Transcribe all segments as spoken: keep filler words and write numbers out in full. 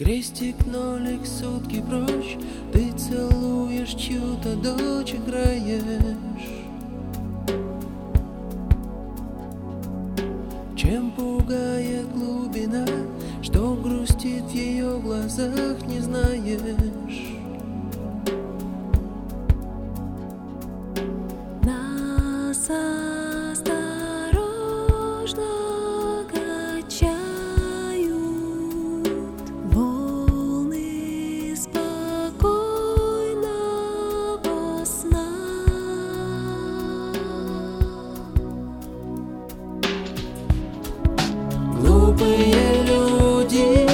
Крестик, нолик, сутки прочь, ты целуешь чью-то дочь, играешь. Чем пугает глубина, что грустит в ее глазах, не знаешь. Нас осторожно качают волны спокойного сна. Глупые люди,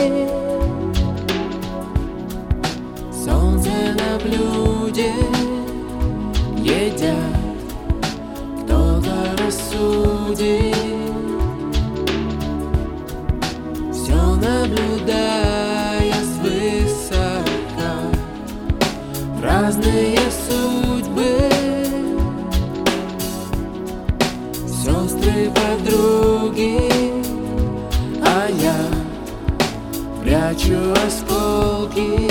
солнце на блюде едят. Кто-то рассудит, все наблюдая свысока, разные судьбы, сестры, подруги, а я прячу осколки.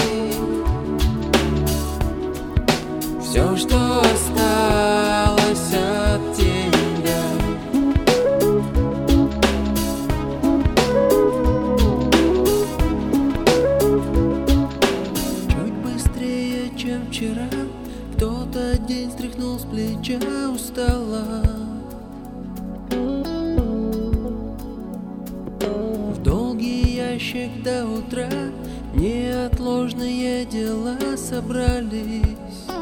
Все, что осталось от тебя. Чуть быстрее, чем вчера, кто-то день стряхнул с плеча устала. В долгий ящик до утра неотложные дела собрались.